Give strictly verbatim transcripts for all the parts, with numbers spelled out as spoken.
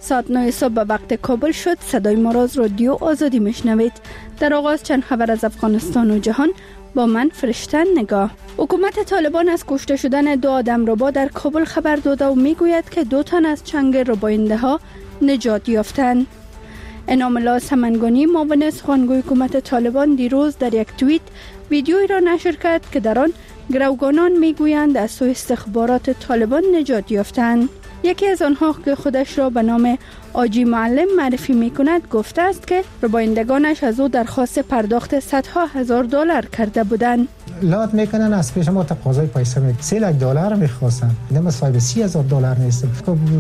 ساعت نه صبح به وقت کابل شد. صدای ما را از رادیو آزادی میشنوید. در آغاز چند خبر از افغانستان و جهان با من فرشته نگاه. حکومت طالبان از کشته شدن دو آدم ربا در کابل خبر داده و میگوید که دو تن از چنگ رباینده ها نجات یافتند. انعام الله سمنگانی معاون سخنگوی حکومت طالبان دیروز در یک توییت ویدیویی را نشر کرد که در آن گروگانان میگویند از سوی استخبارات طالبان نجات یافتند. یکی از آنها که خودش را به نام آجی معلم معرفی می کند گفته است که ربایندگانش از او درخواست پرداخت صدها هزار دلار کرده بودند. لات میکنن از پیش ما تقاضای پیسه می سه لک دلار میخواستن. نمیشه صاحب سی هزار دلار نیست.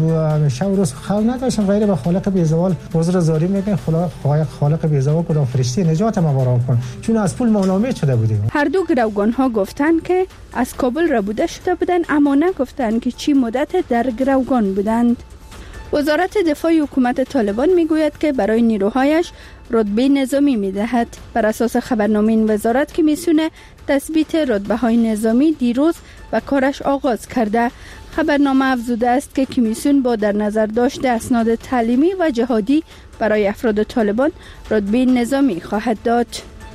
شب روز خال نداشتم غیر به خالق بیزوال عذر زاری میگن خالق خالق بیزوال کدام فرشته نجات ما برام کن چون از پول مونامه شده بودیم. هر دو گروگان ها گفتند که از کابل ربوده شده بودند اما نگفتند که چی مدت در گروگان بودند. وزارت دفاع حکومت طالبان میگوید که برای نیروهایش رتبه نظامی میدهد. بر اساس خبرنامه این وزارت که میسونه تثبیت رتبه های نظامی دیروز و کارش آغاز کرده. خبرنامه افزوده است که کمیسیون با در نظر داشت اسناد تعلیمی و جهادی برای افراد طالبان رتبه نظامی خواهد داد.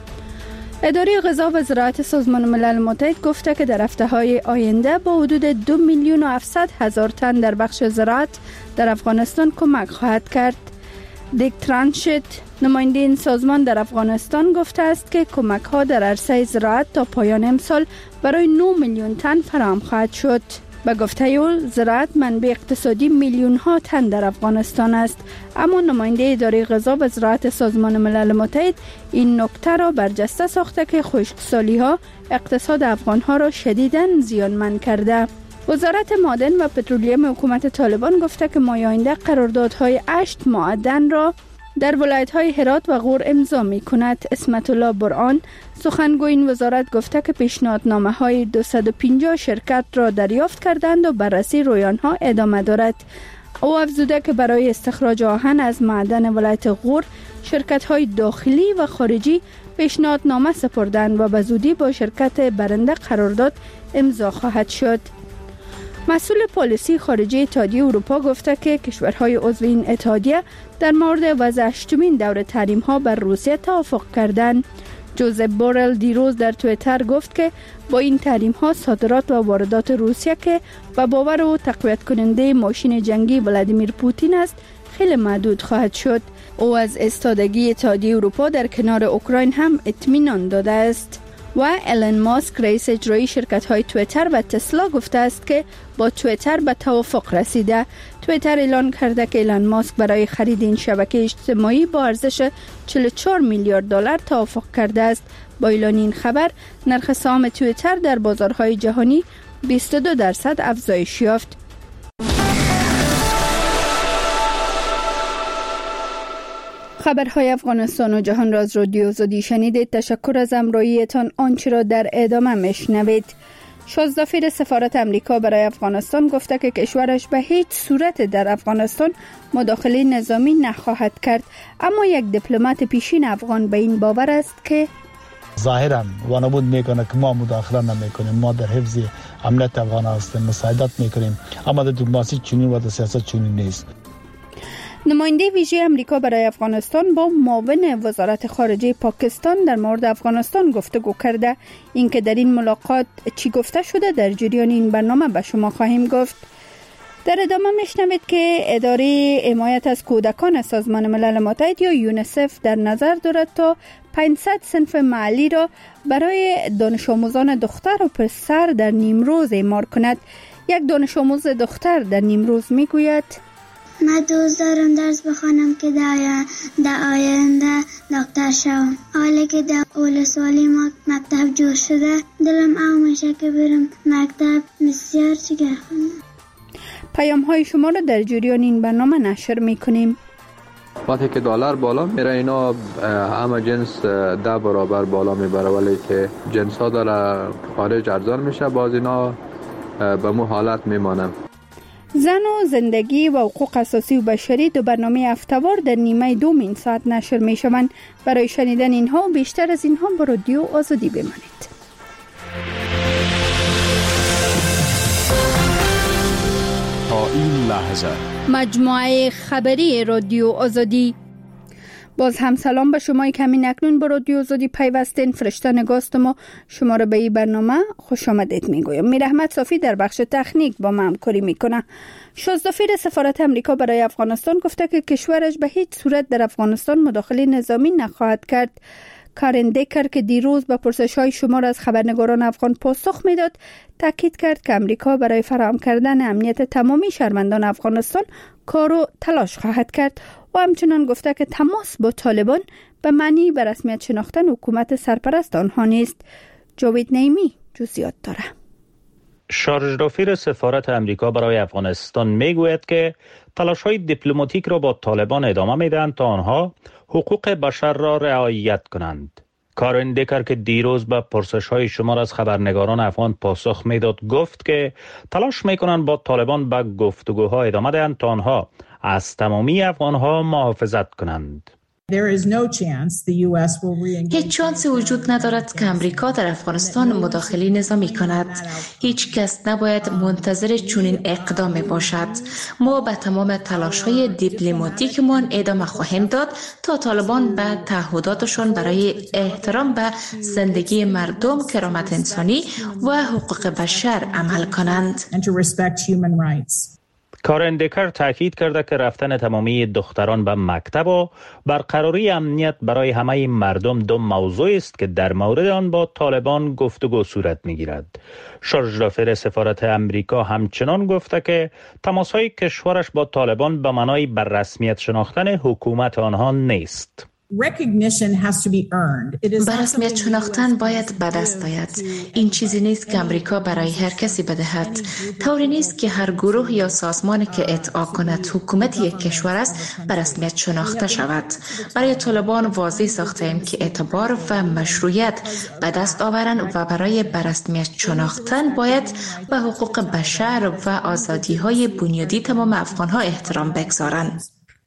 اداره غذا و زراعت سازمان ملل متحد گفته که در هفته‌های آینده با حدود دو میلیون و هفتصد هزار تن در بخش زراعت در افغانستان کمک خواهد کرد. دیک ترانشت نماینده این سازمان در افغانستان گفته است که کمک ها در عرصه زراعت تا پایان امسال برای نه میلیون تن فراهم خواهد شد. به گفته او زراعت منبع اقتصادی میلیون ها تن در افغانستان است، اما نماینده اداره غذا و زراعت سازمان ملل متحد این نکته را برجسته ساخته که خشکسالی ها اقتصاد افغان ها را شدیداً زیانمند کرده. وزارت معدن و پترولیم حکومت طالبان گفته که ماه آینده قراردادهای هشت معدن را در ولایت‌های هرات و غور امضا می‌کند. اسمت الله برهان سخنگوی این وزارت گفته که پیشنهادنامه‌های دویست و پنجاه شرکت را دریافت کردند و بررسی رویان‌ها ادامه دارد. او افزوده که برای استخراج آهن از معدن ولایت غور شرکت‌های داخلی و خارجی پیشنهادنامه سپردند و به زودی با شرکت برنده قرارداد امضا خواهد شد. مسئول پالیسی خارجی اتحادیه اروپا گفته که کشورهای عضو این اتحادیه در مورد وضع هشتمین دور تحریم‌ها بر روسیه توافق کردند. جوزپ بورل دیروز در توییتر گفت که با این تحریم‌ها صادرات و واردات روسیه که به باور او تقویت کننده ماشین جنگی ولادیمیر پوتین است خیلی محدود خواهد شد. او از ایستادگی اتحادیه اروپا در کنار اوکراین هم اطمینان داده است. و ایلن ماسک رئیس اجرایی شرکت‌های توییتر و تسلا گفته است که با توییتر به توافق رسیده. توییتر اعلان کرده که ایلن ماسک برای خرید این شبکه اجتماعی با ارزش چهل و چهار میلیارد دلار توافق کرده است. با اعلان این خبر نرخ سهام توییتر در بازارهای جهانی بیست و دو درصد افزایش یافت. خبرهای افغانستان و جهان را از رادیو آزادی شنیدید. تشکر از همراهیتان. آنچه را در ادامه میشنوید. شازدافیر سفارت امریکا برای افغانستان گفته که کشورش به هیچ صورت در افغانستان مداخله نظامی نخواهد کرد، اما یک دیپلمات پیشین افغان به این باور است که ظاهرا وانمود میکنه که ما مداخله نمیکنیم، ما در حفظ امنیت افغان هستیم، مساعدت میکنیم، اما در دیپلماسی چنین و در سیاست چنین نیست. نماینده ویژه امریکا برای افغانستان با معاون وزارت خارجه پاکستان در مورد افغانستان گفتگو کرده. اینکه در این ملاقات چی گفته شده در جریان این برنامه به شما خواهیم گفت. در ادامه میشنوید که اداره حمایت از کودکان سازمان ملل متحد یا یونیسف در نظر دارد تا پانصد صنف محلی را برای دانش آموزان دختر و پسر در نیمروز اعمار کند. یک دانش آموز دختر در نیمروز میگوید: من دوست دارم درس بخوانم که در آینده دکتر شوم. حالا که در اول سالی ما مکتب جور شده دلم آمد میشه که برم مکتب بسیار چیگر خونم. پیام های شما را در جریان این برنامه نشر میکنیم. وقتی که دلار بالا میره اینا همه جنس ده برابر بالا میبره، ولی که جنس ها در خارج ارزان میشه باز اینا به مو حالت میمانه. زن و زندگی و حقوق اساسی و بشری دو برنامه هفته‌وار در نیمه دوم این ساعت نشر می شوند. برای شنیدن اینها و بیشتر از اینها با رادیو آزادی بمانید. تا این لحظه. مجموعه خبری رادیو آزادی. باز هم سلام به شما که همین اکنون به رادیو آزادی پیوستین. فرشته نگاست ما شما را به این برنامه خوش آمدید میگویم. میر احمد صافی در بخش تکنیک با ما همکاری میکنه. شازده‌فیر سفارت امریکا برای افغانستان گفته که کشورش به هیچ صورت در افغانستان مداخله نظامی نخواهد کرد. کارن دیکر که دیروز به پرسش‌های شمار از خبرنگاران افغان پاسخ میداد، تاکید کرد که امریکا برای فراهم کردن امنیت تمامی شهروندان افغانستان کار و تلاش خواهد کرد و همچنان گفته که تماس با طالبان به معنی به رسمیت شناختن حکومت سرپرست آنها نیست. جاوید نعیمی جزئیات داره. شارژده‌فیر سفارت امریکا برای افغانستان میگوید که تلاش‌های دیپلماتیک را با طالبان ادامه میدهند تا آنها حقوق بشر را رعایت کنند. کارن دیکر که دیروز به پرسش‌های شمار از خبرنگاران افغان پاسخ میداد گفت که تلاش میکنند با طالبان به گفتگوها ادامه دهند تا آنها از تمامی افغان‌ها محافظت کنند. هیچ شانسی وجود ندارد که امریکا در افغانستان مداخله نظامی کند. هیچ کس نباید منتظر چنین اقدامی باشد. ما به تمام تلاش‌های دیپلماتیکمان ادامه خواهیم داد تا طالبان به تعهداتشان برای احترام به زندگی مردم، کرامت انسانی و حقوق بشر عمل کنند. کارن دیکر تاکید کرده که رفتن تمامی دختران به مکتب و برقراری امنیت برای همه مردم دو موضوع است که در مورد آن با طالبان گفتگو صورت می‌گیرد. شارژده‌فیر سفارت امریکا همچنان گفته که تماس‌های کشورش با طالبان به معنای بر رسمیت شناختن حکومت آنها نیست. به رسمیت شناختن باید به دست آید. این چیزی نیست که امریکا برای هر کسی بدهد. طوری نیست که هر گروه یا سازمانی که ادعا کند حکومت یک کشور است به رسمیت شناخته شود. برای طالبان واضح ساختیم که اعتبار و مشروعیت به دست آورند و برای به رسمیت شناختن باید به حقوق بشر و آزادی‌های بنیادی تمام افغان‌ها احترام بگذارند.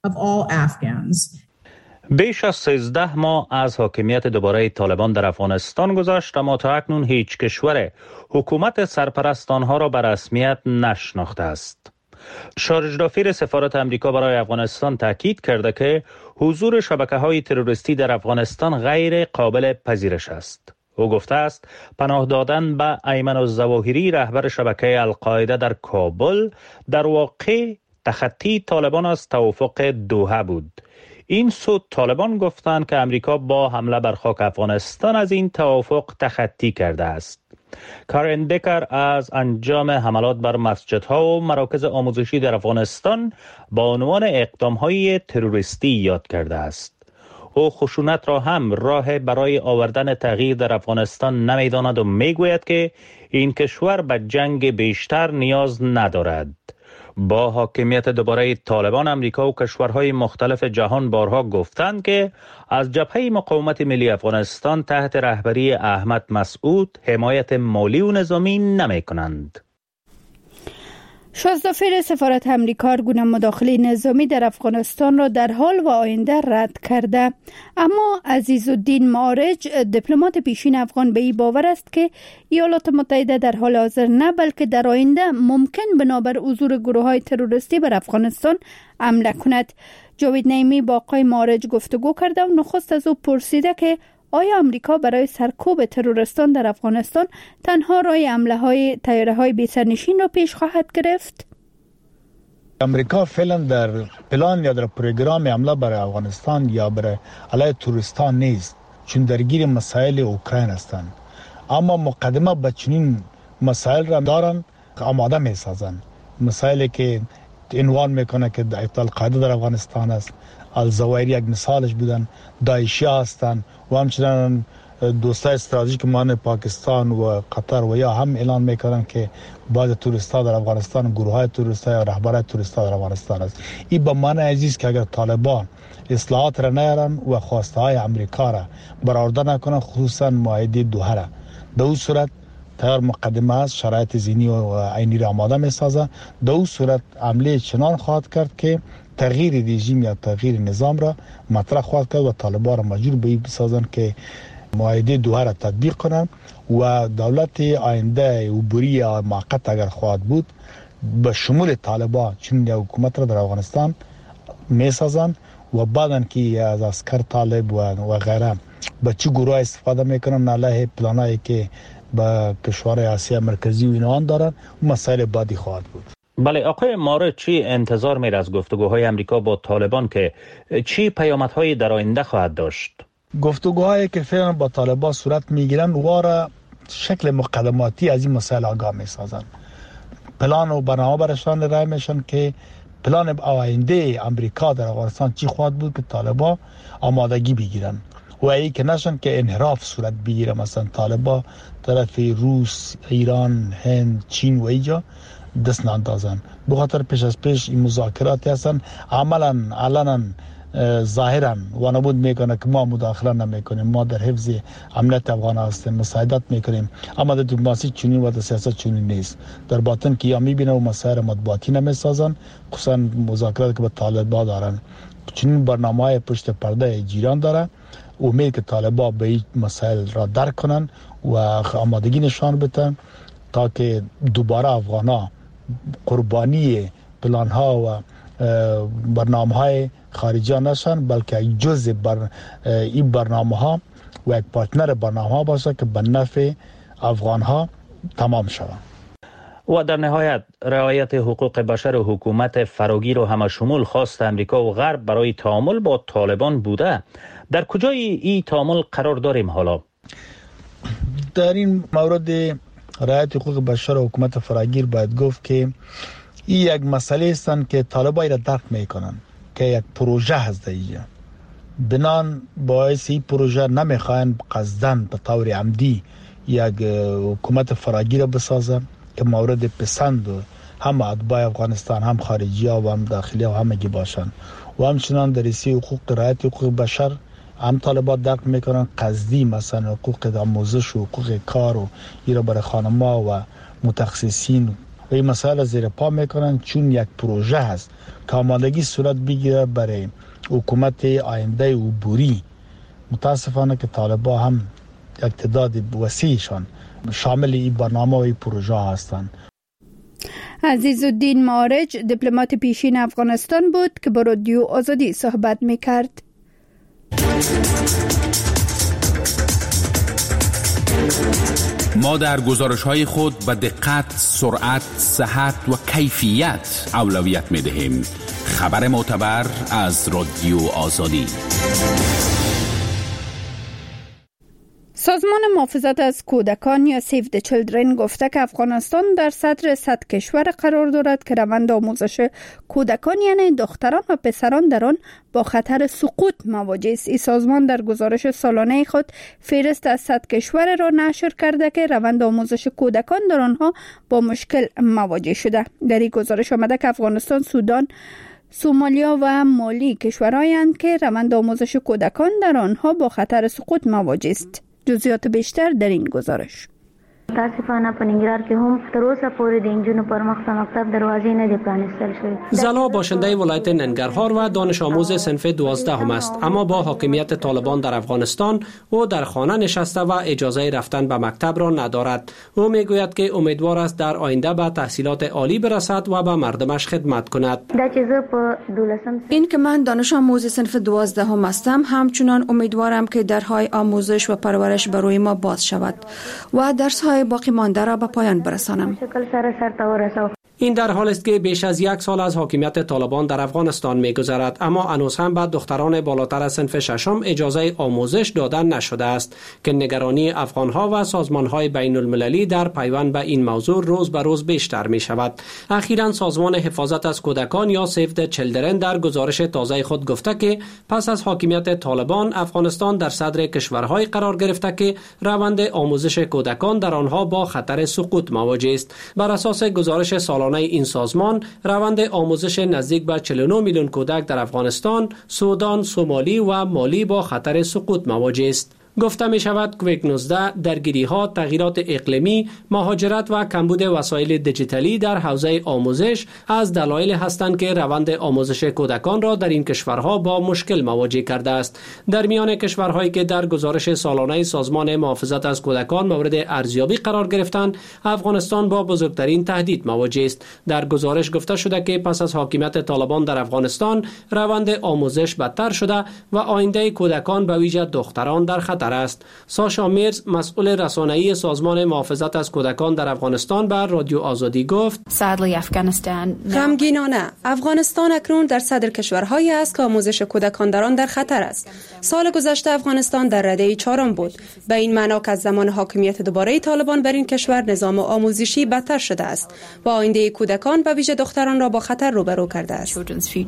بیش از سیزده ماه از حاکمیت دوباره طالبان در افغانستان گذشت، اما تا اکنون هیچ کشور حکومت سرپرست آنها را به رسمیت نشناخته است. شارژده‌فیر سفارت امریکا برای افغانستان تاکید کرده که حضور شبکه‌های تروریستی در افغانستان غیر قابل پذیرش است. او گفته است پناه دادن به ایمن الظواهری رهبر شبکه القاعده در کابل در واقع تخطی طالبان از توافق دوحه بود. این سو طالبان گفتند که امریکا با حمله بر خاک افغانستان از این توافق تخطی کرده است. کارن دیکر از انجام حملات بر مسجدها و مراکز آموزشی در افغانستان با عنوان اقدام‌های تروریستی یاد کرده است. او خشونت را هم راه برای آوردن تغییر در افغانستان نمی‌داند و می‌گوید که این کشور به جنگ بیشتر نیاز ندارد. با حاکمیت دوباره طالبان، امریکا و کشورهای مختلف جهان بارها گفتند که از جبهه مقاومت ملی افغانستان تحت رهبری احمد مسعود حمایت مالی و نظامی نمی کنند. شازده‌فیر سفارت امریکا گونه مداخله نظامی در افغانستان را در حال و آینده رد کرده، اما عزیزالدین معارج دیپلمات پیشین افغان به این باور است که ایالات متحده در حال حاضر نه بلکه در آینده ممکن بنابر حضور گروه‌های تروریستی بر افغانستان حمله کند. جاوید نعیمی با آقای معارج گفتگو کرده و نخست از او پرسیده که آیا امریکا برای سرکوب تروریستان در افغانستان تنها راه حمله های طیاره های بی سرنشین را پیش خواهد گرفت؟ امریکا فعلا در پلان یا در پروگرام حمله بر افغانستان یا بر علیه تروریستان نیست، چون درگیر مسائل اوکراین هستند. اما مقدمه به چنین مسائل را دارن که آماده می سازند. مسائلی که عنوان میکنه که القاعده در افغانستان است، الظواهری یک مثالش بودن، داعشی هستند و همچنان دوستای استراتژیک مان پاکستان و قطر و یا هم اعلان میکنن که بعض توریستا در افغانستان، گروه های توریستا یا رهبرای توریستا در افغانستان است. این به معنی عزیز که اگر طالبان اصلاحات را نیارن و خواسته های امریکا را برآورده نکنن، خصوصا معاهده دوحه را، در اون صورت تیار مقدمه است، شرایط ذهنی و عینی را آماده میسازه. در اون صورت عمله چنان خواهد کرد که تغییر رژیم یا تغییر نظام را مطرح خواهد کرد و طالبان را مجبور به این بسازند که معاهده دوحه را تطبیق کنند و دولت آینده عبوری یا موقت اگر خواهد بود به شمول طالبان چون یا حکومت را در افغانستان میسازند و بعدن که از عسکر طالب و و غیره به چه گروه استفاده میکنن علیه پلانایی که با کشور آسیا مرکزی و اینا دارن و مسائل بعدی خواهد بود. بله آقای مارد، چی انتظار میره از گفتگوهای امریکا با طالبان که چی پیامدهای در آینده خواهد داشت؟ گفتگوهایی که فعلا با طالبان صورت میگیرن واره شکل مقدماتی از این مسائل آگاه میسازن. پلان و برنامه برشان رای میشن که پلان آینده امریکا در افغانستان چی خواهد بود که طالبان آمادگی بگیرن و ای که نشن که انحراف صورت بگیره، مثلا طالبان طرف روس، ایران، هند، چین و اینجا دست ناندازن. بخاطر پیش از پیش این مذاکرات هستن عملا علنا ظاهرا و نبود میکنه که ما مداخله نمیکنیم، ما در حفظ امنیت افغان هستیم، مساعدت میکنیم، اما در دیپلماسی چنین و در سیاست چنین نیست. در باطن که یا میبینه و مسائل مطبوعاتی نمیسازن، خصوصا مذاکرات که با طالبان دارن چنین برنامه‌های پشت پرده جیران داره. امید که طالبان به این مسائل را درک کنن و آمادگی نشان بدن تا که دوباره افغانا قربانی پلان ها و برنامه های خارجی نشن، بلکه یک جزء بر این برنامه ها و یک پارتنر برنامه ها باشه که به نفع افغان ها تمام شود. و در نهایت رعایت حقوق بشر و حکومت فراگیر و همشمول خواست امریکا و غرب برای تعامل با طالبان بوده. در کجای این تعامل قرار داریم حالا؟ در این مورد رعایت حقوق بشر و حکومت فراگیر باید گفت که این یک مسئله هستند که طالبان را درک میکنن که یک پروژه هست اینجا. بنان باعث این پروژه نمیخواین قصدن به طور عمدی یک حکومت فراگیر بسازن که مورد پسند هم اتباع افغانستان، هم خارجی ها و هم داخلی ها همگی باشن. و همچنان در رسی حقوق رعایت حقوق بشر هم طالبان درک میکنن قصدی، مثلا حقوق آموزش و حقوق کار و ایرا برای خانم‌ها و متخصصین و این مسائل زیر پا میکنن، چون یک پروژه هست که آمادگی صورت بگیره برای حکومت آینده عبوری. متاسفانه که طالبان هم یک تعداد وسیعشان شامل این برنامه و این پروژه هستند. عزیزالدین مارج دیپلمات پیشین افغانستان بود که با رادیو آزادی صحبت میکرد. ما در گزارش‌های خود به دقت، سرعت، صحت و کیفیت اولویت می‌دهیم. خبر معتبر از رادیو آزادی. سازمان محافظت از کودکان یا سیو د چیلدرن گفته که افغانستان در صدر صد کشور قرار دارد که روند آموزش کودکان یعنی دختران و پسران در آن با خطر سقوط مواجه است. این سازمان در گزارش سالانه خود فهرست از صد کشور را نشر کرده که روند آموزش کودکان در آنها با مشکل مواجه شده. در این گزارش آمده که افغانستان، سودان، سومالیا و مالی کشورهایند که روند آموزش کودکان در آنها با خطر سقوط مواجه است. جزئیات بیشتر در این گزارش. متاسفانه په ننګرهار کې هم تر اوسه پورې د انجونو پر مخ ته مکتب دروازې نه دي پرانیستل شوی. زلا باشنده ولایت ننگرهار و دانش آموز صنف دوازدهم است، اما با حاکمیت طالبان در افغانستان او در خانه نشسته و اجازه رفتن به مکتب را ندارد. او میگوید که امیدوار است در آینده به تحصیلات عالی برسد و به مردمش خدمت کند. این که من دانش آموز صنف دوازدهم هستم، همچنان امیدوارم که درهای آموزش و پرورش برای ما باز شود و درس‌های باقی مانده را به پایان برسانم. این در حال است که بیش از یک سال از حاکمیت طالبان در افغانستان می‌گذرد، اما هنوز هم به دختران بالاتر از صنف ششم اجازه آموزش دادن نشده است که نگرانی افغان‌ها و سازمان‌های بین‌المللی در پیوند به این موضوع روز به روز بیشتر می‌شود. اخیراً سازمان حفاظت از کودکان یا سیو د چیلدرن در گزارش تازه خود گفته که پس از حاکمیت طالبان افغانستان در صدر کشورهای قرار گرفته که روند آموزش کودکان در آنها با خطر سقوط مواجه است. بر اساس گزارش سالانه این سازمان، روند آموزش نزدیک به چهل و نه میلیون کودک در افغانستان، سودان، سومالی و مالی با خطر سقوط مواجه است. گفته می شود کووید نوزده درگیری ها، تغییرات اقلیمی، مهاجرت و کمبود وسایل دیجیتالی در حوزه آموزش از دلایل هستند که روند آموزش کودکان را در این کشورها با مشکل مواجه کرده است. در میان کشورهایی که در گزارش سالانه سازمان محافظت از کودکان مورد ارزیابی قرار گرفتند، افغانستان با بزرگترین تهدید مواجه است. در گزارش گفته شده که پس از حاکمیت طالبان در افغانستان، روند آموزش بدتر شده و آینده کودکان به ویژه دختران در خطر است. ساشا میرز، مسئول رسانه‌ای سازمان محافظت از کودکان در افغانستان، به رادیو آزادی گفت: غمگینانه افغانستان اکنون در صدر کشورهایی است که آموزش کودکان در آن در خطر است. سال گذشته افغانستان در رده چهارم بود. به این معنا که از زمان حاکمیت دوباره طالبان بر این کشور نظام آموزشی بدتر شده است و آینده کودکان و ویژه دختران را با خطر روبرو کرده است.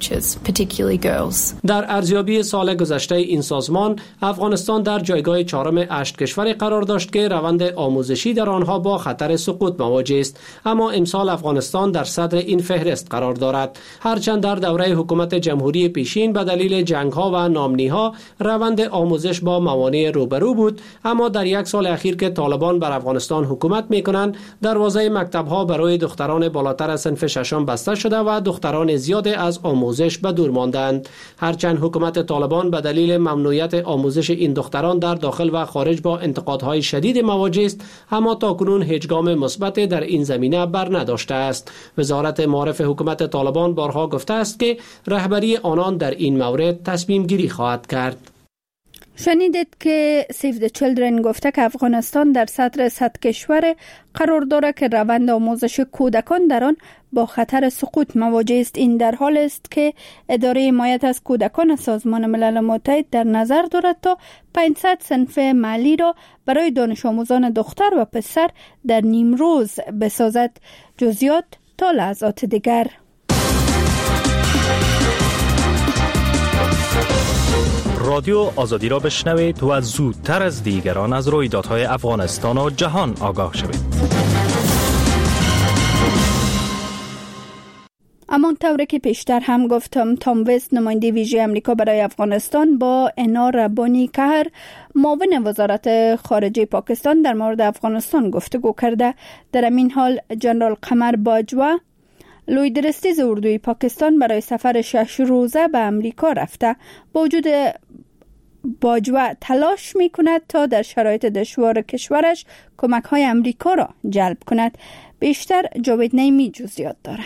در ارزیابی سال گذشته این سازمان، افغانستان در جایگاه چهارم هشت کشور قرار داشت که روند آموزشی در آنها با خطر سقوط مواجه است، اما امسال افغانستان در صدر این فهرست قرار دارد. هرچند در دوره حکومت جمهوری پیشین به دلیل جنگ‌ها و ناامنی‌ها روند آموزش با موانع روبرو بود، اما در یک سال اخیر که طالبان بر افغانستان حکومت می‌کنند، دروازه مکتب‌ها برای دختران بالاتر از صنف ششم بسته شده و دختران زیاد از آموزش به دور ماندند. هرچند حکومت طالبان به دلیل ممنوعیت آموزش این دختران در داخل و خارج با انتقادهای شدید مواجه است، اما تاکنون هیچ گام مثبت در این زمینه بر نداشته است. وزارت معارف حکومت طالبان بارها گفته است که رهبری آنان در این مورد تصمیم گیری خواهد کرد. شنیدید که سیو د چیلدرن گفته که افغانستان در صدر صد کشور قرار دارد که روند آموزش کودکان در آن با خطر سقوط مواجه است. این در حال است که اداره حمایت از کودکان سازمان ملل متحد در نظر دارد تا پانصد صنف محلی را برای دانش آموزان دختر و پسر در نیمروز بسازد. جزئیات تا لحظات دیگر. رادیو آزادی را بشنوید و زودتر از دیگران از رویدادهای افغانستان و جهان آگاه شوید. امان طوری که پیشتر هم گفتم، تام وست، نماینده ویژه امریکا برای افغانستان، با انا ربانی کهر، معاون وزارت خارجه پاکستان، در مورد افغانستان گفتگو کرده. در این حال جنرال قمر باجوا، لوی درستیز اردوی پاکستان، برای سفر شش روزه به امریکا رفته. با وجود باجوا تلاش می کند تا در شرایط دشوار کشورش کمک های امریکا را جلب کند. بیشتر جاوید نیمی جزئیات داره.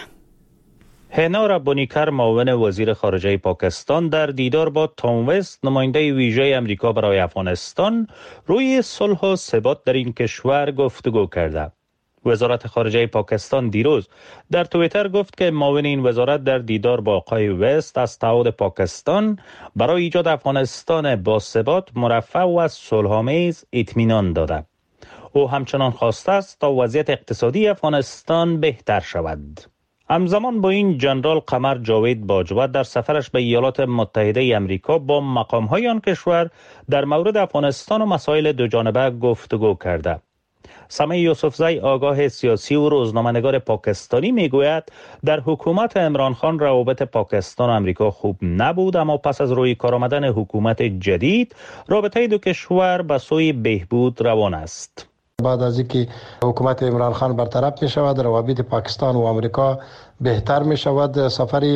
هنا ربانیکر، معاون وزیر خارجه پاکستان، در دیدار با تام وست، نماینده ویژه امریکا برای افغانستان، روی صلح و ثبات در این کشور گفتگو کرده. وزارت خارجه پاکستان دیروز در توییتر گفت که معاون این وزارت در دیدار با آقای وست از تعهد پاکستان برای ایجاد افغانستان با ثبات، مرفه و صلح‌آمیز اطمینان داده. او همچنان خواسته است تا وضعیت اقتصادی افغانستان بهتر شود. همزمان با این، جنرال قمر جاوید باجوا در سفرش به ایالات متحده امریکا با مقام‌های آن کشور در مورد افغانستان و مسائل دوجانبه گفتگو کرده. سمیع یوسفزی، آگاه سیاسی و روزنامه‌نگار پاکستانی، میگوید در حکومت عمران خان روابط پاکستان و امریکا خوب نبود، اما پس از روی کار آمدن حکومت جدید رابطه دو کشور به سوی بهبود روان است. بعد از اینکه حکومت عمران خان برطرف می شود، روابط پاکستان و امریکا بهتر می شود. سفر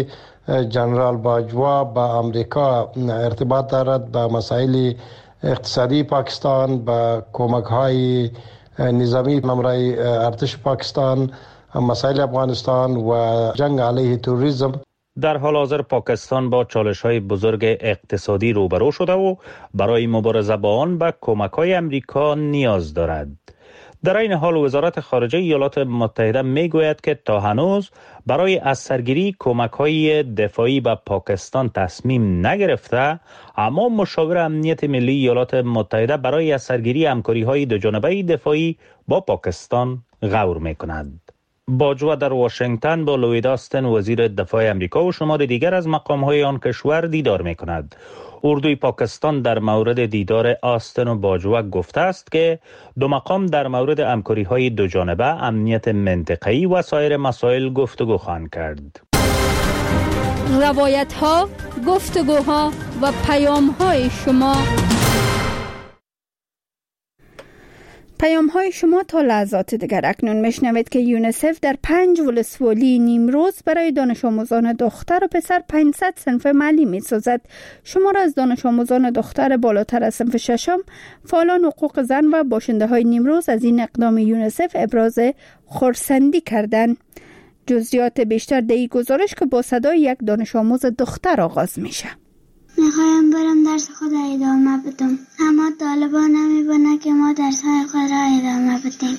جنرال باجوا به امریکا ارتباط دارد به مسائل اقتصادی پاکستان، به کمک های نظامی نمره ارتش پاکستان، مسائل افغانستان و جنگ علیه تروریسم. در حال حاضر پاکستان با چالش‌های بزرگ اقتصادی روبرو شده و برای مبارزه با آن به کمک‌های امریکا نیاز دارد. در این حال وزارت خارجه ایالات متحده میگوید که تا هنوز برای از سرگیری کمک‌های دفاعی به پاکستان تصمیم نگرفته، اما مشاور امنیت ملی ایالات متحده برای از سرگیری همکاری‌های دوجانبه دفاعی با پاکستان غور می‌کند. باجوا در واشنگتن با لوید آستن، وزیر دفاع امریکا، و شمار دیگر از مقام‌های آن کشور دیدار می‌کند. اردوی پاکستان در مورد دیدار آستن و باجوا گفته است که دو مقام در مورد همکاری‌های دوجانبه، امنیت منطقه‌ای و سایر مسائل گفتگو خواهند کرد. روایت‌ها، گفتگوها و پیام‌های شما پیام های شما تا لحظات دیگر. اکنون میشنوید که یونیسف در پنج ولسوالی نیمروز برای دانش آموزان دختر و پسر پانصد صنف محلی می سازد. شمار از دانش آموزان دختر بالاتر از صنف ششم، فعالان حقوق زن و باشنده های نیمروز از این اقدام یونیسف ابراز خرسندی کردند. جزئیات بیشتر در این گزارش که با صدای یک دانش آموز دختر آغاز میشه. میخوایم برم درس خود را ادامه بدم، اما طالبان نمیبونه که ما درس های خود را ادامه بدیم.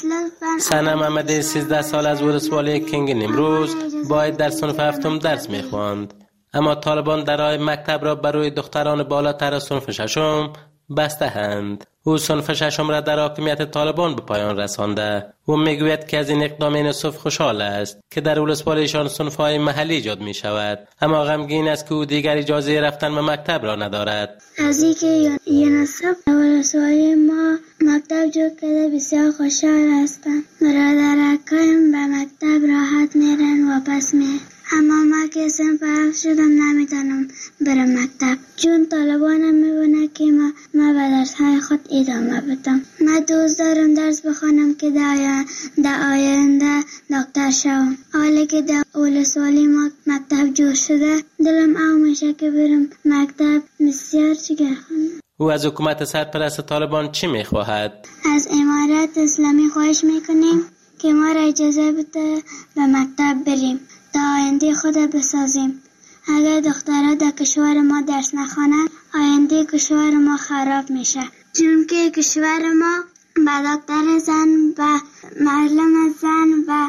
سنم محمدی سیزده سال از ولسوالی کینگ نیمروز باید در صنف هفتم درس میخواند، اما طالبان درهای مکتب را برای دختران بالاتر از صنف ششم بسته هند. او صنف ششم را در حاکمیت طالبان به پایان رسانده. او میگوید که از این اقدام یونیسف خوشحال است که در ولسوالیشان صنف‌های محلی ایجاد می شود، اما غمگین است که او دیگر اجازه رفتن به مکتب را ندارد. از اینکه یونیسف ولسوالی ما مکتب جور کرده بسیار خوشحال هستم. برادرکایم به مکتب راحت میرن و پس میرن، اما ما که صنف هفت شدم نمیتونم برم مکتب چون طالبان میبونه که ما, ما به درس های خود ادامه بدم. من دوست دارم درس بخونم که در آینده دکتر شوم. حالا که در ولسوالی ما مکتب جور شده دلم او میشه که برم مکتب. بسیار جگر خواندم. او از حکومت سرپرست طالبان چی میخواهد؟ از امارت اسلامی خواهش میکنیم که ما را اجازه بده به مکتب بریم تا آینده خود بسازیم. اگر دخترها در کشور ما درس نخوانند آینده کشور ما خراب میشه، چون که کشور ما به دکتر زن و معلم زن و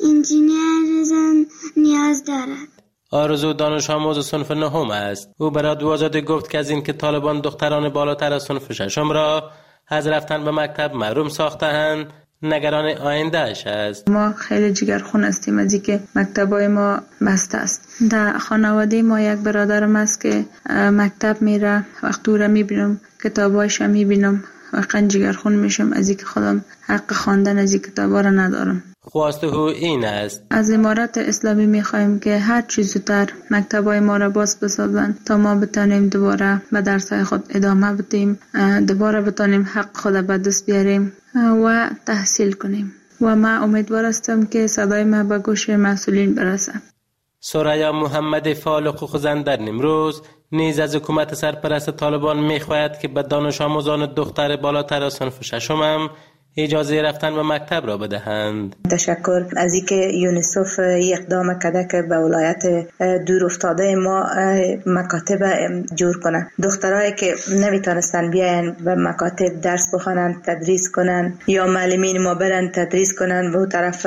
انجینیر زن نیاز دارد. آرزو دانش آموز صنف نهم است. او به رادیو آزادی گفت که از این که طالبان دختران بالاتر از صنف ششم را از رفتن به مکتب محروم ساخته‌اند نگران آینده اش است. ما خیلی جگرخون هستیم از اینکه مکتبای ما بسته است. در خانواده ما یک برادرم است که مکتب میره، وقتی او را میبینم کتابایش را میبینم واقعا جگرخون میشم از اینکه خودم حق خواندن از این کتابا را ندارم. خواسته او این است. از امارت اسلامی میخوایم که هر چیز زودتر مکتبای ما را باز بسازن تا ما بتانیم دوباره به درسای خود ادامه بدیم، دوباره بتانیم حق خود به دست بیاریم و تحصیل کنیم و من امیدوار هستم که صدای ما به گوش مسئولین برسه. سریا محمد فعال حقوق زن در نیمروز نیز از حکومت سرپرست طالبان میخواهد که به دانش آموزان دختر بالاتر از صنف ششم هم اجازه رفتن به مکتب را بدهند. تشکر از اینکه یونیسف اقدام کرده که به ولایت دور افتاده ما مکاتب جور کنه. دخترایی که نمیتونستن بیاین به مکاتب درس بخونن، تدریس کنن یا معلمین ما برن تدریس کنن، به طرف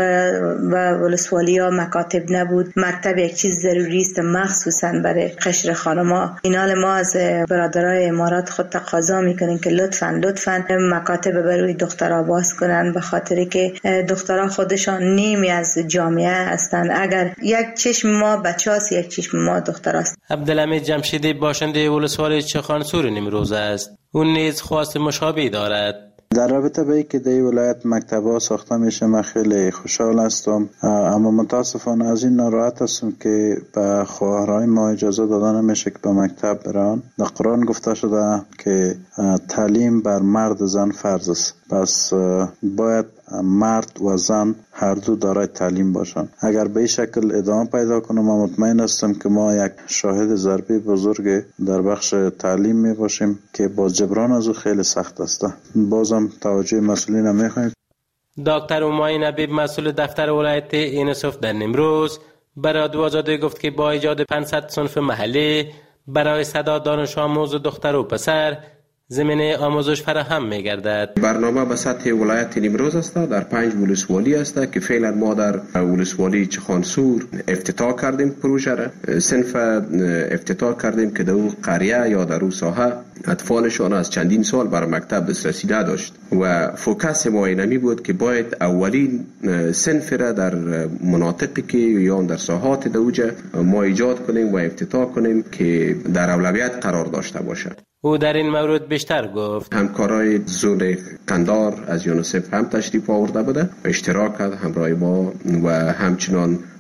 و ولسوالیا مکاتب نبود. مکتب یک چیز ضروری است مخصوصا برای قشر خانما. اینال ما از برادرای امارات خود تقاضا میکنیم که لطفاً لطفاً مکاتب برای دخترها باز کنن، به خاطری که دخترها خودشان نیمی از جامعه هستند. اگر یک چشم ما بچه‌است یک چشم ما دختراست. عبدالحمید جمشیدی باشنده ولسوالی چخانسور نیمروز است. اون نیز خواست مشابهی دارد. در رابطه به اینکه در ولایت مکتب‌ها ساخته میشه من خیلی خوشحال هستم، اما متاسفانه از این ناراحت هستم که به خواهرای ما اجازه داده نمیشه که به مکتب برن. در قرآن گفته شده که تعلیم بر مرد زن فرض است، پس باید مرد و زن هر دو دارای تعلیم باشن. اگر به این شکل ادامه پیدا کنه من مطمئن هستم که ما یک شاهد ضربه بزرگ در بخش تعلیم می باشیم که با جبران از او خیلی سخت است. بازم توجه مسئولین هم میخوایم. دکتر اومای نبیب مسئول دفتر ولایت یونیسف در نیمروز برای رادیو آزادی گفت که با ایجاد پانصد صنف محلی برای صدا دانش آموز دختر و پسر زمینه آموزش فراهم می‌گردد. برنامه به سطح ولایت نیمروز است، در پنج ولسوالی است که فعلا ما در ولسوالی چخانسور افتتاح کردیم پروژه را. صنف افتتاح کردیم که در اون قریه یا در اون ساحه اطفالشان از چندین سال بر مکتب دسترسی نداشت و فوکس ما اینمی بود که باید اولین صنف را در مناطقی که یا در ساحات دوجه ما ایجاد کنیم و افتتاح کنیم که در اولویت قرار داشته باشد. او در این مورد بیشتر گفت. همکارای زون قندار از یونیسف هم تشریف آورده بوده، اشتراک کرد همراه ما و همچنان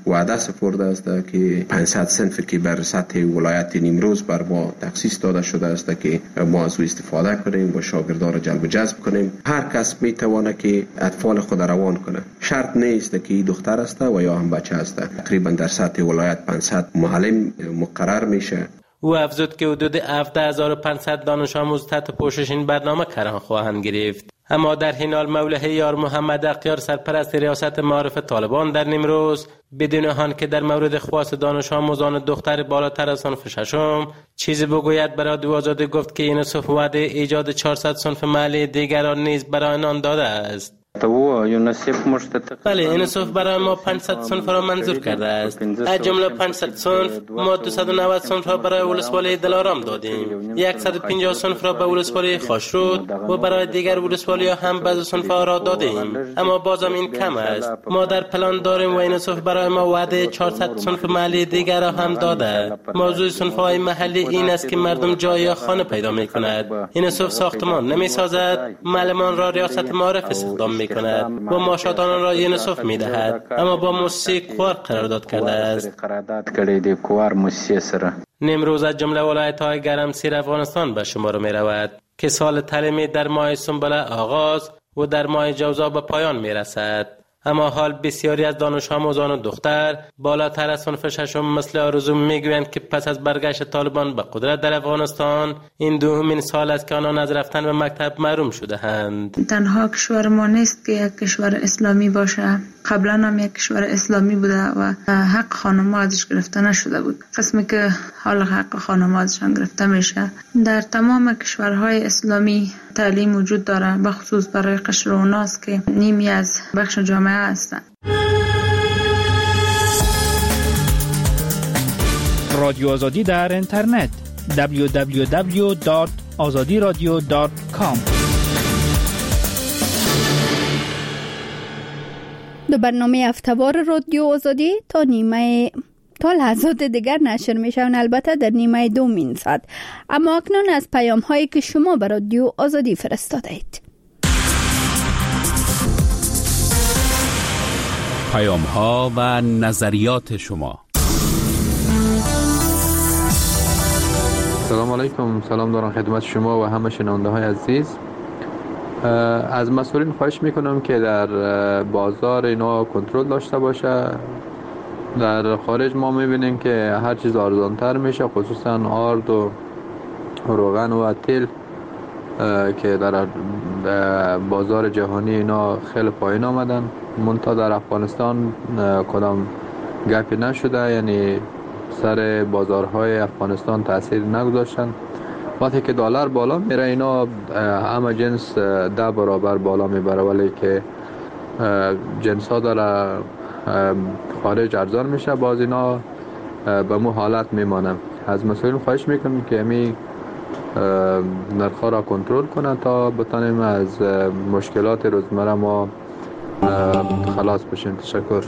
وعده سپرده است که پانصد صنف که بر سطح ولایت نیمروز بر ما تخصیص داده شده است که ما از او استفاده کنیم و شاگردان را جلب و جذب کنیم. هر کس میتونه که اطفال خود روان کنه، شرط نیست که دختر است و یا هم بچه است. تقریبا در سطح ولایت پانصد معلم مقرر میشه. او افزود که حدود هفده هزار و پانصد دانش آموز تحت پوشش این برنامه قرار خواهند گرفت. اما در این حال مولوی یار محمد اختیار سرپرست ریاست معارف طالبان در نیمروز بدون آن که در مورد خواست دانش آموزان دختر بالاتر از صنف ششم چیزی بگوید برای رادیو آزادی گفت که این صنف وعده ایجاد چهارصد صنف محلی دیگران نیز برای آنان داده است. بله، یونیسف برای ما پانصد صنف را منظور کرده است. از جمله پانصد صنف ما دویست و نود صنف را برای ولسوالی دلارام دادیم، صد و پنجاه صنف را به ولسوالی خاشرود و برای دیگر ولسوالی هم بعض صنف را دادیم. اما بازم این کم است. ما در پلان داریم و یونیسف برای ما وعده چهارصد صنف محلی دیگر را هم داده. موضوع صنف های محلی این است که مردم جای یا خانه پیدا می کند. یونیسف ساختمان نمی سازد، معلمان را ریاست معارف استخدام می کند و معاشات آنان را یونیسف می دهد، اما با موسسه کوار قرارداد کرده است. نیمروز از جمله ولایت‌های گرمسیر افغانستان به شمار می رود که سال تعلیمی در ماه سنبله آغاز و در ماه جوزا به پایان می رسد. اما حال بسیاری از دانش آموزان دختر بالاتر از صنف ششم مثل آرزو میگویند که پس از برگشت طالبان به قدرت در افغانستان این دومین سال است که آنان از رفتن به مکتب محروم شده اند. تنها کشور ما نیست که یک کشور اسلامی باشه، قبلا هم یک کشور اسلامی بوده و حق خانم‌ها ازش گرفته نشده بود. قسمی که حال حق خانم‌ها ازشان گرفته میشه. در تمام کشورهای اسلامی تعلیم وجود داره، به خصوص برای قشر و ناس که نیمی از بخش جامعه هستند. رادیو آزادی در اینترنت دبلیو دبلیو دبلیو دات آزادی رادیو دات کام. دو برنامه هفته‌وار رادیو آزادی تا نیمه تا لحظات دیگر نشر می شوند، البته در نیمه دومین ساعت. اما اکنون از پیام هایی که شما به رادیو آزادی فرستاده اید. پیام ها و نظریات شما. سلام علیکم، سلام دارم خدمت شما و همه شنونده های عزیز. از مسئولین خواهش میکنم که در بازار اینا کنترل داشته باشه. در خارج ما میبینیم که هر چیز ارزانتر میشه، خصوصا آرد و روغن و تیل که در بازار جهانی اینا خیلی پایین آمدن. منتها در افغانستان کدام گپی نشده، یعنی سر بازارهای افغانستان تاثیر نگذاشتن. وقتی که دلار بالا میره اینا همه جنس ده برابر بالا میبره، ولی که جنس ها داره خارج ارزان میشه، باز اینا به مو حالت میمانه. از مسئولین خواهش میکنم که امی نرخ‌ها را کنترل کنه تا بتانیم از مشکلات روزمره ما خلاص بشیم. تشکر.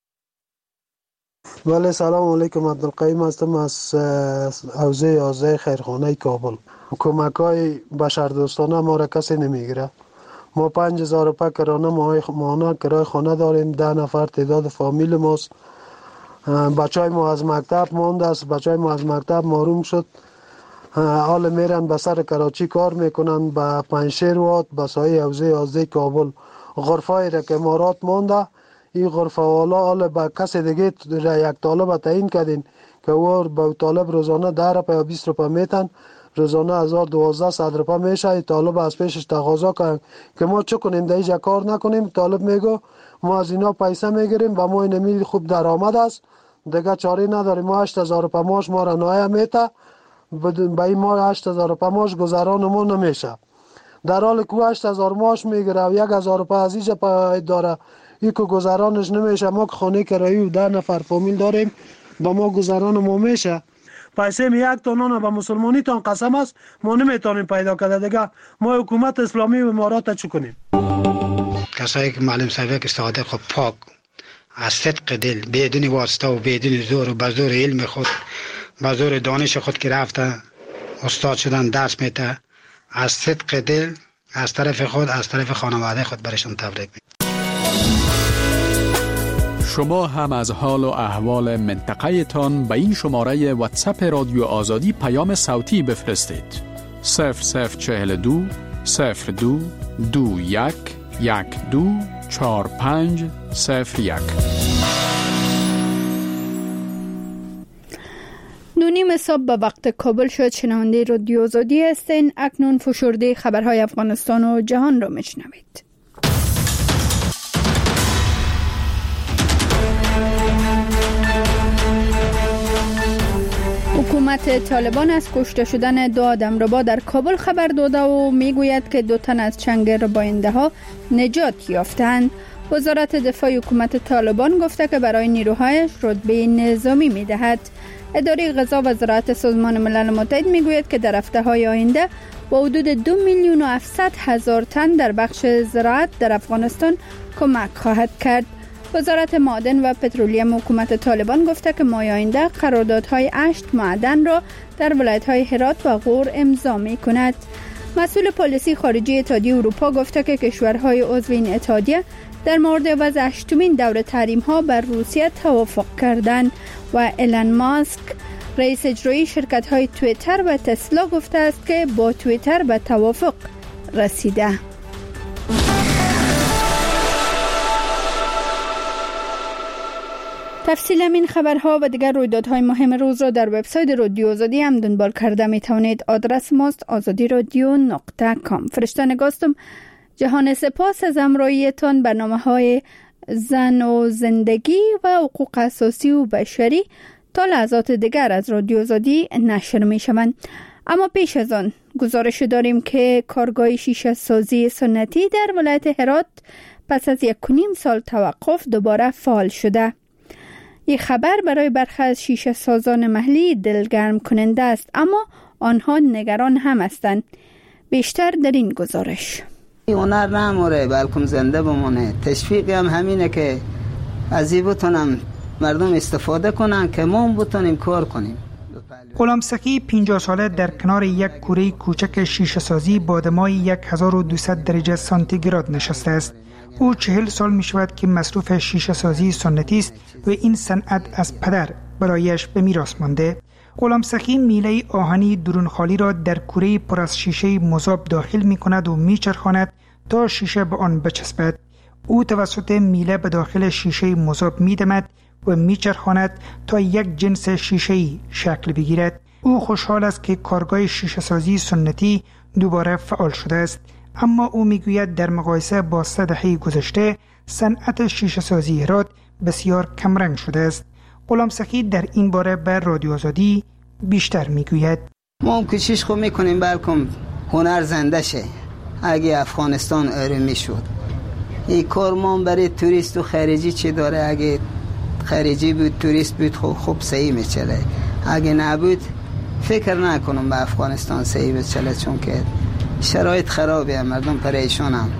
بله، سلام علیکم. عبدالقیم هستم از حوزه یازده خیرخانه کابل. کمک های بشردوستانه ما را کسی نمیگیره. ما پنج هزار روپیه کرانه ماهانه کرای خانه داریم، ده نفر تعداد فامیل ماست. بچه های ما از مکتب مانده است، بچه های ما از مکتب محروم شد. حال میرن به سر کراچی کار میکنن، به پنجشیر واد، به سایه حوزه یازده کابل. غرفه را که امارات مانده، این غرفه والا حال به کسی دیگه را یک طالب تعیین کردین که او به طالب روزانه ده روپیه یا بیست روپیه میتن، روزانه هزار دوازده صد روپیه میشه. این طالب از پیشش تقاضا کردن که ما چه کنیم، در اینجا کار نکنیم. طالب میگو ما از اینا پیسه میگیریم و ما اینمی خوب درآمد است، دیگه چاره نداریم. ما هشت هزار روپیه ماش ما را نایه میته، به این ما هشت هزار روپیه ماش گذران ما نمیشه. در حالی که هشت هزار ماش میگیره و یک هزار روپیه از اینجا داره، این که گذرانش نمیشه. ما که خانه کرایی و ده نفر فامیل داریم، با ما گذران ما میشه. پیسه می یک تانان به مسلمانی تان قسم است ما نمیتونیم پیدا کرده. دیگه ما حکومت اسلامی و امارات چه کنیم؟ کسایی که معلم صاحب که استفاده خود پاک از صدق دل، بدون واسطه و بدون زور و به زور علم خود، به زور دانش خود که رفته استاد شدن درس میته، از صدق دل از طرف خود، از طرف خانواده خود برشون تبریک میگم. شما هم از حال و احوال منطقه تان به این شماره واتساپ رادیو آزادی پیام صوتی بفرستید. صفر صفر چهل دو صفر دو دو یک یک دو چهار پنج صفر یک. نونیم صبح به وقت کابل شد. شنونده رادیو آزادی هستین. اکنون فشرده خبرهای افغانستان و جهان را میشنوید. حکومت طالبان از کشته شدن دو آدمربا در کابل خبر داده و میگوید که دو تن از چنگ رباینده ها نجات یافتند. وزارت دفاع حکومت طالبان گفته که برای نیروهایش رتبه نظامی میدهد. اداره غذا و زراعت سازمان ملل متحد میگوید که در هفته‌های آینده با حدود دو میلیون و هفتصد هزار تن در بخش زراعت در افغانستان کمک خواهد کرد. وزارت معدن و پترولیم حکومت طالبان گفته که ماه آینده قراردادهای هشت معدن را در ولایت‌های هرات و غور امضا می‌کند. مسئول پالیسی خارجی اتحادیه اروپا گفته که کشورهای عضو این اتحادیه در مورد وضع هشتمین دور تحریم‌ها بر روسیه توافق کردند و ایلان ماسک رئیس اجرایی شرکت‌های توییتر و تسلا گفته است که با توییتر به توافق رسیده. تفصیل این خبرها و دیگر رویدادهای مهم روز را در وبسایت رادیو آزادی هم دنبال کرده می توانید. آدرس ماست آزادی رادیو نقطه کام. فرشته نگاستم. جهان سپاس از همراهیتان. برنامه‌های زن و زندگی و حقوق اساسی و بشری تا لحظات دیگر از رادیو آزادی نشر می شوند. اما پیش از آن گزارش داریم که کارگاه شیشه سازی سنتی در ولایت هرات پس از یک و نیم سال توقف دوباره فعال شده. این خبر برای برخی از شیشه سازان محلی دلگرم کننده است، اما آنها نگران هم هستند. بیشتر در این گزارش. هنر نموره بلکه زنده بمونه. تشویق هم همینه که از این بتونم مردم استفاده کنن که ما بتونیم کار کنیم. غلام سکی پنجاه ساله در کنار یک کوره کوچک شیشه سازی با دمای یک هزار و دویست درجه سانتیگراد نشسته است. او چهل سال می شود که مصروف شیشه سازی سنتی است و این صنعت از پدر برایش به میراث مانده. غلام سخی میله آهنی درون خالی را در کوره پر از شیشه مذاب داخل می کند و می چرخاند تا شیشه به آن بچسبد. او توسط میله به داخل شیشه مذاب می دمد و می چرخاند تا یک جنس شیشه‌ای شکل بگیرد. او خوشحال است که کارگاه شیشه سازی سنتی دوباره فعال شده است، اما او میگوید در مقایسه با سه دهه گذشته صنعت شیشه سازی هرات بسیار کمرنگ شده است. غلام سخی در این باره به رادیو آزادی بیشتر میگوید. ما هم کوشش خو میکنیم بلکم هنر زنده شه. اگه افغانستان آروم شد این کار ما برای توریست و خارجی چی داره؟ اگه خارجی بود توریست بود خوب خوب صحیح میچله، اگه نبود فکر نکنم به افغانستان صحیح بچله، چون که شرایط خرابه، مردم پریشان هم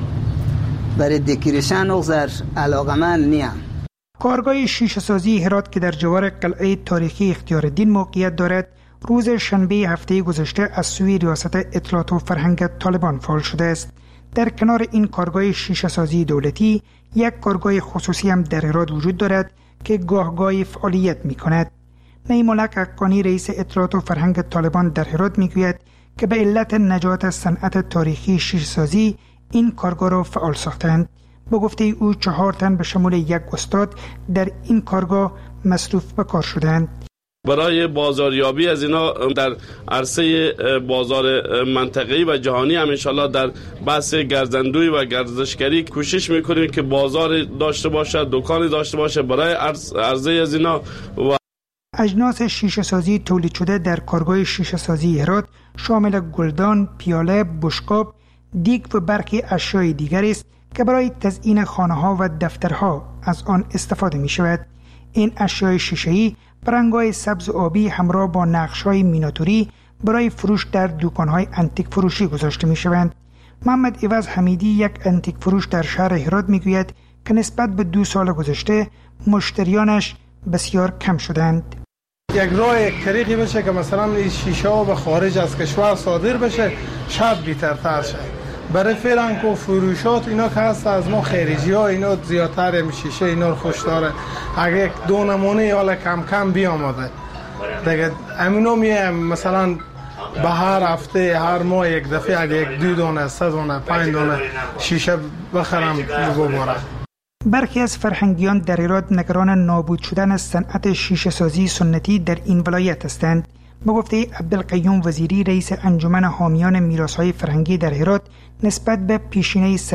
برای دکیرشن اغزر علاقمند نیم. کارگاه شیشه سازی هرات که در جوار قلعه تاریخی اختیار الدین موقعیت دارد روز شنبه هفته گذشته از سوی ریاست اطلاعات و فرهنگ طالبان فعال شده است. در کنار این کارگاه شیشه سازی دولتی یک کارگاه خصوصی هم در هرات وجود دارد که گاه گاهی فعالیت می کند. نیمالک حقانی رئیس اطلاعات و فرهنگ طالبان در هرات می گوید که به علت نجات صنعت تاریخی شیشه سازی این کارگاه را فعال ساختند. با گفته او چهار تن به شمول یک استاد در این کارگاه مصروف به کار شدند. برای بازاریابی از اینا در عرصه بازار منطقه‌ای و جهانی هم انشالله در بحث گردندوی و گردشگری کوشش میکنیم که بازار داشته باشه، دکانی داشته باشه برای عرضه از اینا. و اجناس شیشه سازی تولید شده در کارگاه شیشه سازی هرات شامل گلدان، پیاله، بشقاب، دیگ و برخی اشیاء دیگر است که برای تزیین خانه‌ها و دفترها از آن استفاده می شود. این اشیاء شیشه‌ای برنگ‌های سبز و آبی همراه با نقش‌های میناتوری برای فروش در دکان‌های انتیک فروشی گذاشته می‌شوند. محمد عوض حمیدی یک انتیک فروش در شهر هرات می‌گوید که نسبت به دو سال گذشته مشتریانش بسیار کم شدند. یک راه طریقی بشه که مثلا این شیشه ها به خارج از کشور صادر بشه، شاید بهترتر شه. برای فعلا که فروشات اینا که هست از ما خارجی ها اینا زیادتر شیشه اینا رو خوش داره. اگه دو نمونه حالا کم کم بیامده دیگه امینو میایم مثلا به هر هفته هر ماه یک دفعه اگه یک دو دونه سه دونه پنج دونه شیشه بخرم ببرم. برخی از فرهنگیان در ایراد نگران نابود شدن صنعت شیشه سازی سنتی در این ولایت هستند. به گفته عبدالقیوم وزیری رئیس انجمن حامیان میراث‌های فرهنگی در هرات، نسبت به پیشینه